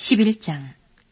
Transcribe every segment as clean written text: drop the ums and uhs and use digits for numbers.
11장.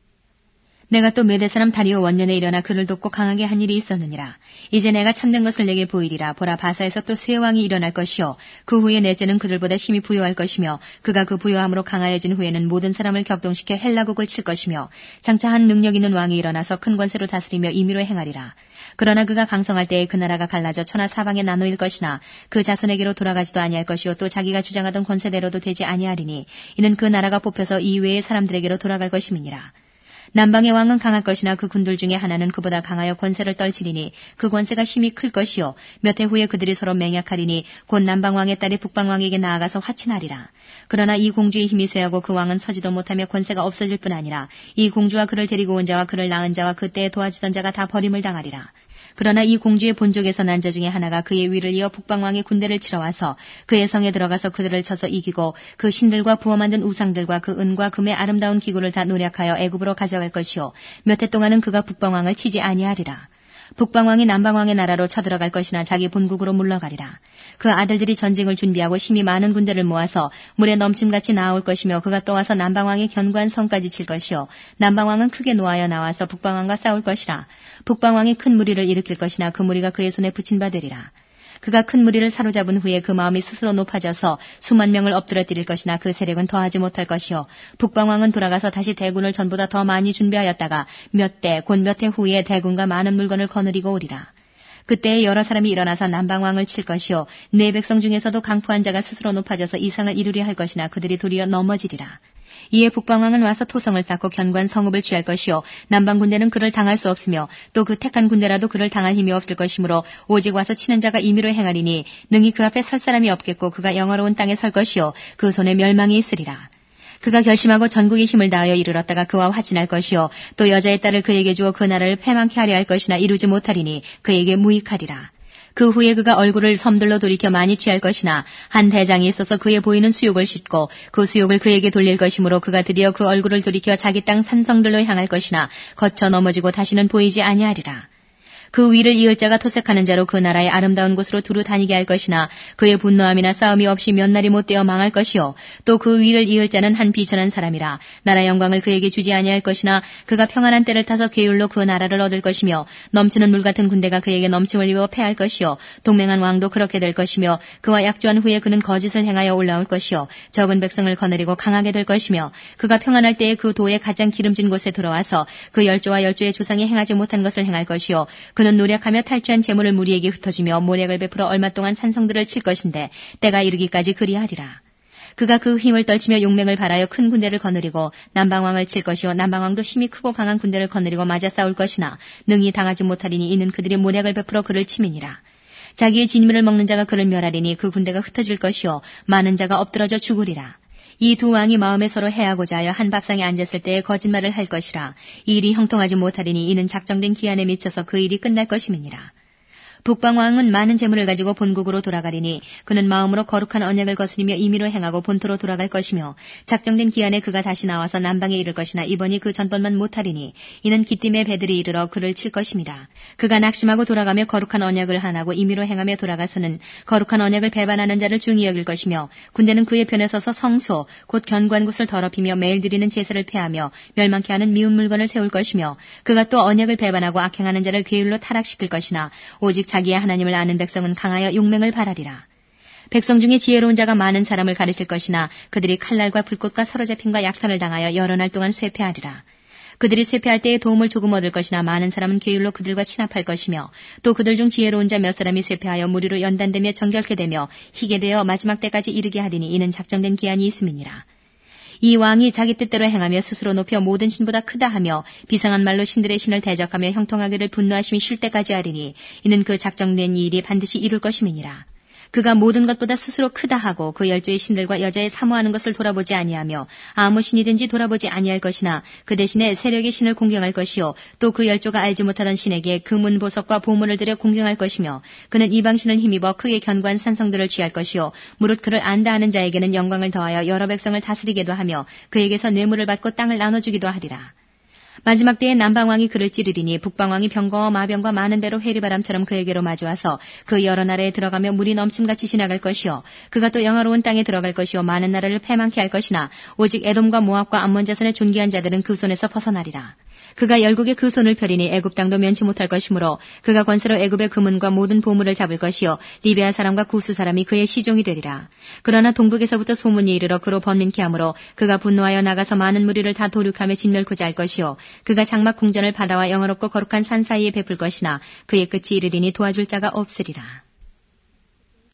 내가 또 메대 사람 다리오 원년에 일어나 그를 돕고 강하게 한 일이 있었느니라. 이제 내가 참된 것을 내게 보이리라. 보라, 바사에서 또 새 왕이 일어날 것이요 그 후에 넷째는 그들보다 심히 부요할 것이며 그가 그 부요함으로 강하여진 후에는 모든 사람을 격동시켜 헬라국을 칠 것이며 장차 한 능력 있는 왕이 일어나서 큰 권세로 다스리며 임의로 행하리라. 그러나 그가 강성할 때에 그 나라가 갈라져 천하 사방에 나누일 것이나 그 자손에게로 돌아가지도 아니할 것이요 또 자기가 주장하던 권세대로도 되지 아니하리니 이는 그 나라가 뽑혀서 이외의 사람들에게로 돌아갈 것임이니라. 남방의 왕은 강할 것이나 그 군들 중에 하나는 그보다 강하여 권세를 떨치리니 그 권세가 심히 클 것이요 몇 해 후에 그들이 서로 맹약하리니 곧 남방왕의 딸이 북방왕에게 나아가서 화친하리라. 그러나 이 공주의 힘이 쇠하고 그 왕은 서지도 못하며 권세가 없어질 뿐 아니라 이 공주와 그를 데리고 온 자와 그를 낳은 자와 그때에 도와주던 자가 다 버림을 당하리라. 그러나 이 공주의 본족에서 난 자 중에 하나가 그의 위를 이어 북방왕의 군대를 치러 와서 그의 성에 들어가서 그들을 쳐서 이기고 그 신들과 부어 만든 우상들과 그 은과 금의 아름다운 기구를 다 노략하여 애굽으로 가져갈 것이요 몇 해 동안은 그가 북방왕을 치지 아니하리라. 북방왕이 남방왕의 나라로 쳐들어갈 것이나 자기 본국으로 물러가리라. 그 아들들이 전쟁을 준비하고 심히 많은 군대를 모아서 물에 넘침같이 나아올 것이며 그가 또 와서 남방왕의 견고한 성까지 칠 것이요 남방왕은 크게 노하여 나와서 북방왕과 싸울 것이라. 북방왕이 큰 무리를 일으킬 것이나 그 무리가 그의 손에 붙인 바 되리라. 그가 큰 무리를 사로잡은 후에 그 마음이 스스로 높아져서 수만 명을 엎드러뜨릴 것이나 그 세력은 더하지 못할 것이요 북방왕은 돌아가서 다시 대군을 전보다 더 많이 준비하였다가 몇 해 후에 대군과 많은 물건을 거느리고 오리라. 그때에 여러 사람이 일어나서 남방왕을 칠 것이요 내 백성 중에서도 강포한 자가 스스로 높아져서 이상을 이루려 할 것이나 그들이 도리어 넘어지리라. 이에 북방왕은 와서 토성을 쌓고 견고한 성읍을 취할 것이요 남방 군대는 그를 당할 수 없으며 또 그 택한 군대라도 그를 당할 힘이 없을 것이므로 오직 와서 치는 자가 임의로 행하리니 능히 그 앞에 설 사람이 없겠고 그가 영화로운 땅에 설 것이요 그 손에 멸망이 있으리라. 그가 결심하고 전국의 힘을 다하여 이르렀다가 그와 화친할 것이요 또 여자의 딸을 그에게 주어 그 나라를 패망케 하려 할 것이나 이루지 못하리니 그에게 무익하리라. 그 후에 그가 얼굴을 섬들로 돌이켜 많이 취할 것이나 한 대장이 있어서 그의 보이는 수욕을 싣고 그 수욕을 그에게 돌릴 것이므로 그가 드디어 그 얼굴을 돌이켜 자기 땅 산성들로 향할 것이나 거쳐 넘어지고 다시는 보이지 아니하리라. 그 위를 이을 자가 토색하는 자로 그 나라의 아름다운 곳으로 두루 다니게 할 것이나 그의 분노함이나 싸움이 없이 몇 날이 못되어 망할 것이요 또 그 위를 이을 자는 한 비천한 사람이라 나라 영광을 그에게 주지 아니할 것이나 그가 평안한 때를 타서 괴율로 그 나라를 얻을 것이며 넘치는 물 같은 군대가 그에게 넘침을 입어 패할 것이요 동맹한 왕도 그렇게 될 것이며 그와 약조한 후에 그는 거짓을 행하여 올라올 것이요 적은 백성을 거느리고 강하게 될 것이며 그가 평안할 때에 그 도의 가장 기름진 곳에 들어와서 그 열조와 열조의 조상이 행하지 못한 것을 행할 것이요 그는 노력하며 탈취한 재물을 무리에게 흩어지며 모략을 베풀어 얼마 동안 산성들을 칠 것인데 때가 이르기까지 그리하리라. 그가 그 힘을 떨치며 용맹을 발하여 큰 군대를 거느리고 남방왕을 칠 것이요 남방왕도 힘이 크고 강한 군대를 거느리고 맞아 싸울 것이나 능히 당하지 못하리니 이는 그들이 모략을 베풀어 그를 침이니라. 자기의 진미를 먹는 자가 그를 멸하리니 그 군대가 흩어질 것이요 많은 자가 엎드러져 죽으리라. 이 두 왕이 마음에 서로 해하고자 하여 한 밥상에 앉았을 때에 거짓말을 할 것이라. 이 일이 형통하지 못하리니 이는 작정된 기한에 미쳐서 그 일이 끝날 것임이니라. 북방왕은 많은 재물을 가지고 본국으로 돌아가리니 그는 마음으로 거룩한 언약을 거스리며 임의로 행하고 본토로 돌아갈 것이며 작정된 기한에 그가 다시 나와서 남방에 이를 것이나 이번이 그 전번만 못하리니 이는 기띔의 배들이 이르러 그를 칠 것임이라. 그가 낙심하고 돌아가며 거룩한 언약을 한하고 임의로 행하며 돌아가서는 거룩한 언약을 배반하는 자를 중히 여길 것이며 군대는 그의 편에 서서 성소 곧 견고한 곳을 더럽히며 매일 드리는 제사를 폐하며 멸망케 하는 미운 물건을 세울 것이며 그가 또 언약을 배반하고 악행하는 자를 괴율로 타락시킬 것이나 오직 자기의 하나님을 아는 백성은 강하여 용맹을 발하리라. 백성 중에 지혜로운 자가 많은 사람을 가르칠 것이나 그들이 칼날과 불꽃과 사로잡힘과 약탈을 당하여 여러 날 동안 쇠폐하리라. 그들이 쇠폐할 때에 도움을 조금 얻을 것이나 많은 사람은 괴율로 그들과 친합할 것이며 또 그들 중 지혜로운 자 몇 사람이 쇠폐하여 무리로 연단되며 정결케 되며 희게 되어 마지막 때까지 이르게 하리니 이는 작정된 기한이 있음이니라. 이 왕이 자기 뜻대로 행하며 스스로 높여 모든 신보다 크다 하며 비상한 말로 신들의 신을 대적하며 형통하기를 분노하심이 쉴 때까지 하리니 이는 그 작정된 이 일이 반드시 이룰 것임이니라. 그가 모든 것보다 스스로 크다 하고 그 열조의 신들과 여자의 사모하는 것을 돌아보지 아니하며 아무 신이든지 돌아보지 아니할 것이나 그 대신에 세력의 신을 공경할 것이요 또 그 열조가 알지 못하던 신에게 금은 보석과 보물을 들여 공경할 것이며 그는 이방신을 힘입어 크게 견고한 산성들을 취할 것이요 무릇 그를 안다 하는 자에게는 영광을 더하여 여러 백성을 다스리게도 하며 그에게서 뇌물을 받고 땅을 나눠주기도 하리라. 마지막 때에 남방왕이 그를 찌르리니 북방왕이 병거와 마병과 많은 배로 해리바람처럼 그에게로 마주와서 그 여러 나라에 들어가며 물이 넘침같이 지나갈 것이요 그가 또 영화로운 땅에 들어갈 것이요 많은 나라를 패망케 할 것이나 오직 에돔과 모압과 암몬 자손의 존귀한 자들은 그 손에서 벗어나리라. 그가 열국에 그 손을 펴리니 애굽 땅도 면치 못할 것이므로 그가 권세로 애굽의 금은과 모든 보물을 잡을 것이요 리베아 사람과 구스 사람이 그의 시종이 되리라. 그러나 동북에서부터 소문이 이르러 그로 번민케 하므로 그가 분노하여 나가서 많은 무리를 다 도륙하며 진멸코자 할 것이요 그가 장막 궁전을 바다와 영화롭고 거룩한 산 사이에 베풀 것이나 그의 끝이 이르리니 도와줄 자가 없으리라.